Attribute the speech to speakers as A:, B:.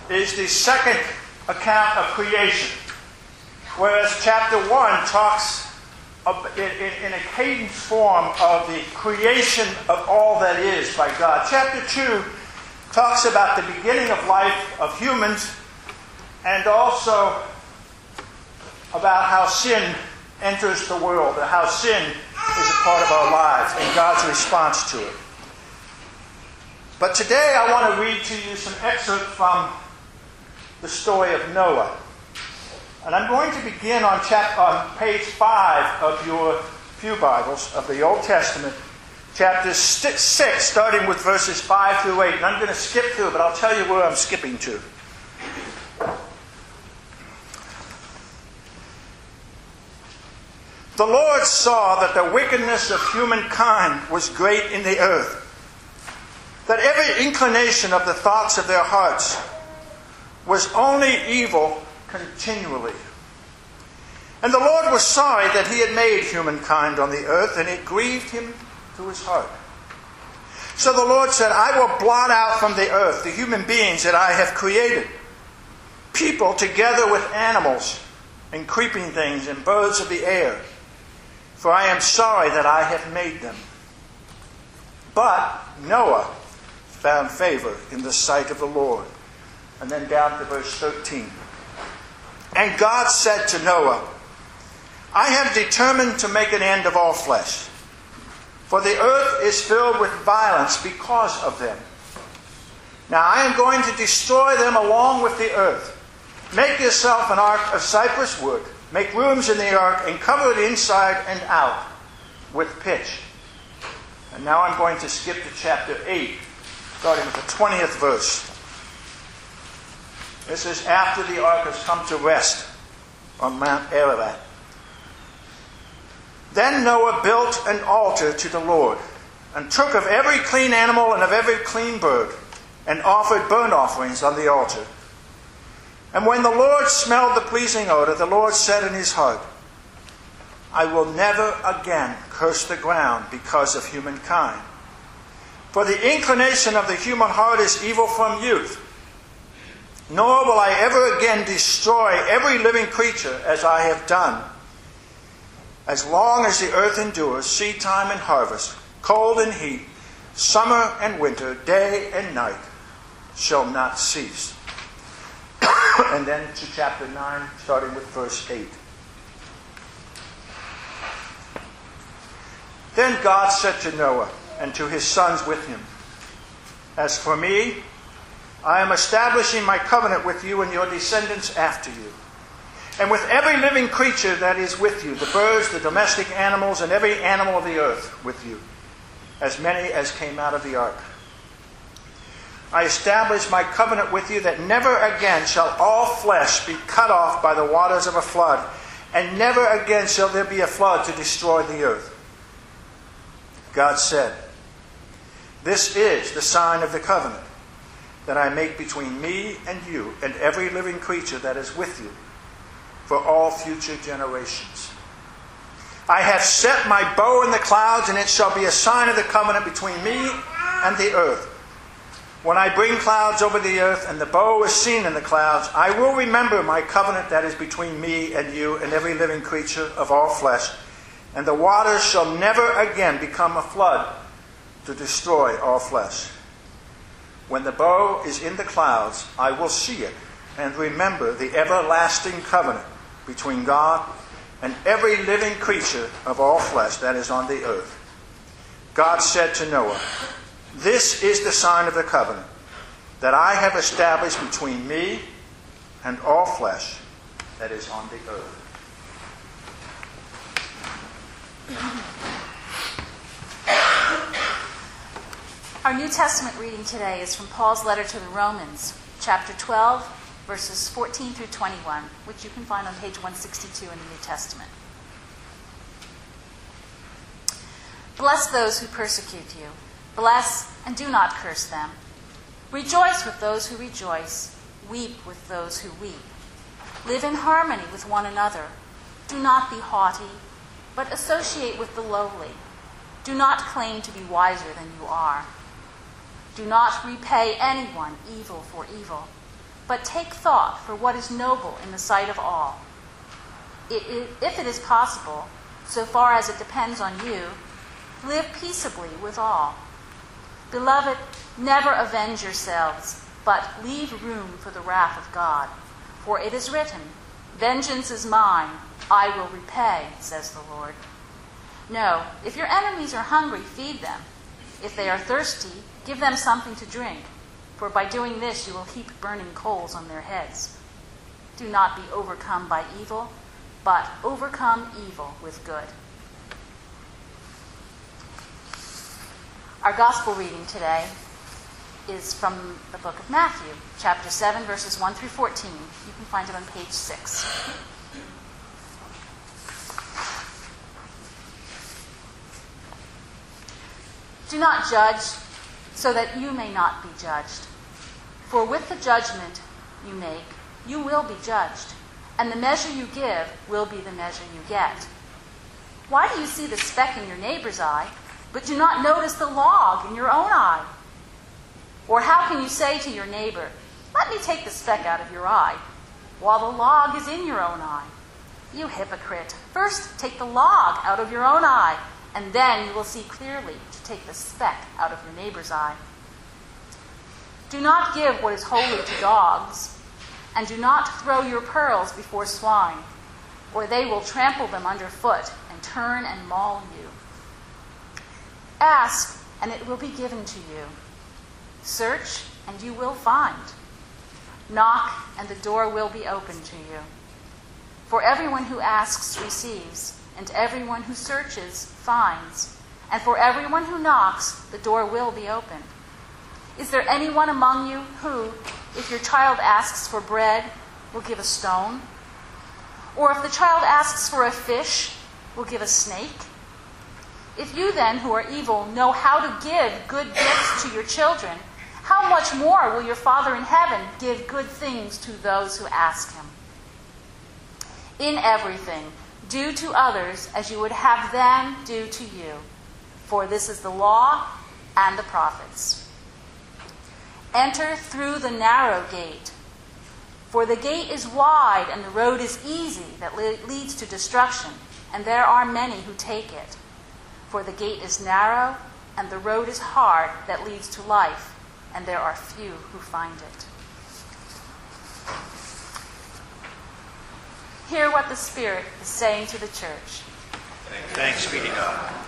A: is the second account of creation, whereas chapter 1 talks in a cadence form of the creation of all that is by God. Chapter 2 talks about the beginning of life of humans and also about how sin enters the world, and how sin is a part of our lives and God's response to it. But today I want to read to you some excerpts from the story of Noah. And I'm going to begin on page 5 of your pew Bibles of the Old Testament, chapter 6, starting with verses 5 through 8. And I'm going to skip through, but I'll tell you where I'm skipping to. The Lord saw that the wickedness of humankind was great in the earth, that every inclination of the thoughts of their hearts was only evil continually. And the Lord was sorry that he had made humankind on the earth, and it grieved him to his heart. So the Lord said, I will blot out from the earth the human beings that I have created, people together with animals and creeping things and birds of the air, for I am sorry that I have made them. But Noah found favor in the sight of the Lord. And then down to verse 13. And God said to Noah, I have determined to make an end of all flesh, for the earth is filled with violence because of them. Now I am going to destroy them along with the earth. Make yourself an ark of cypress wood. Make rooms in the ark and cover it inside and out with pitch. And now I'm going to skip to chapter 8, starting with the 20th verse. This is after the ark has come to rest on Mount Ararat. Then Noah built an altar to the Lord, and took of every clean animal and of every clean bird, and offered burnt offerings on the altar. And when the Lord smelled the pleasing odor, the Lord said in his heart, I will never again curse the ground because of humankind. For the inclination of the human heart is evil from youth. Nor will I ever again destroy every living creature as I have done. As long as the earth endures, seed time and harvest, cold and heat, summer and winter, day and night shall not cease. And then to chapter 9, starting with verse 8. Then God said to Noah and to his sons with him, As for me, I am establishing my covenant with you and your descendants after you, and with every living creature that is with you, the birds, the domestic animals, and every animal of the earth with you, as many as came out of the ark. I establish my covenant with you that never again shall all flesh be cut off by the waters of a flood, and never again shall there be a flood to destroy the earth. God said, This is the sign of the covenant that I make between me and you and every living creature that is with you for all future generations. I have set my bow in the clouds, and it shall be a sign of the covenant between me and the earth. When I bring clouds over the earth and the bow is seen in the clouds, I will remember my covenant that is between me and you and every living creature of all flesh, and the waters shall never again become a flood to destroy all flesh. When the bow is in the clouds, I will see it and remember the everlasting covenant between God and every living creature of all flesh that is on the earth. God said to Noah, This is the sign of the covenant that I have established between me and all flesh that is on the earth.
B: Our New Testament reading today is from Paul's letter to the Romans, chapter 12, verses 14 through 21, which you can find on page 162 in the New Testament. Bless those who persecute you. Bless and do not curse them. Rejoice with those who rejoice. Weep with those who weep. Live in harmony with one another. Do not be haughty, but associate with the lowly. Do not claim to be wiser than you are. Do not repay anyone evil for evil. but take thought for what is noble in the sight of all. If it is possible, so far as it depends on you, live peaceably with all. Beloved, never avenge yourselves, but leave room for the wrath of God. For it is written, 'Vengeance is mine, I will repay,' says the Lord. No, if your enemies are hungry, feed them. If they are thirsty, give them something to drink, for by doing this you will heap burning coals on their heads. Do not be overcome by evil, but overcome evil with good." Our gospel reading today is from the book of Matthew, chapter 7, verses 1 through 14. You can find it on page 6. "Do not judge, so that you may not be judged. For with the judgment you make, you will be judged, and the measure you give will be the measure you get. Why do you see the speck in your neighbor's eye, but do not notice the log in your own eye? Or how can you say to your neighbor, 'Let me take the speck out of your eye,' while the log is in your own eye? You hypocrite, first take the log out of your own eye, and then you will see clearly to take the speck out of your neighbor's eye. Do not give what is holy to dogs, and do not throw your pearls before swine, or they will trample them underfoot and turn and maul you. Ask, and it will be given to you. Search, and you will find. Knock, and the door will be opened to you. For everyone who asks receives, and everyone who searches finds, and for everyone who knocks, the door will be opened. Is there anyone among you who, if your child asks for bread, will give a stone? Or if the child asks for a fish, will give a snake? If you then, who are evil, know how to give good gifts to your children, how much more will your Father in heaven give good things to those who ask him? In everything, do to others as you would have them do to you, for this is the law and the prophets. Enter through the narrow gate, for the gate is wide and the road is easy that leads to destruction, and there are many who take it. For the gate is narrow and the road is hard that leads to life, and there are few who find it." Hear what the Spirit is saying to the church.
C: Thanks be to God.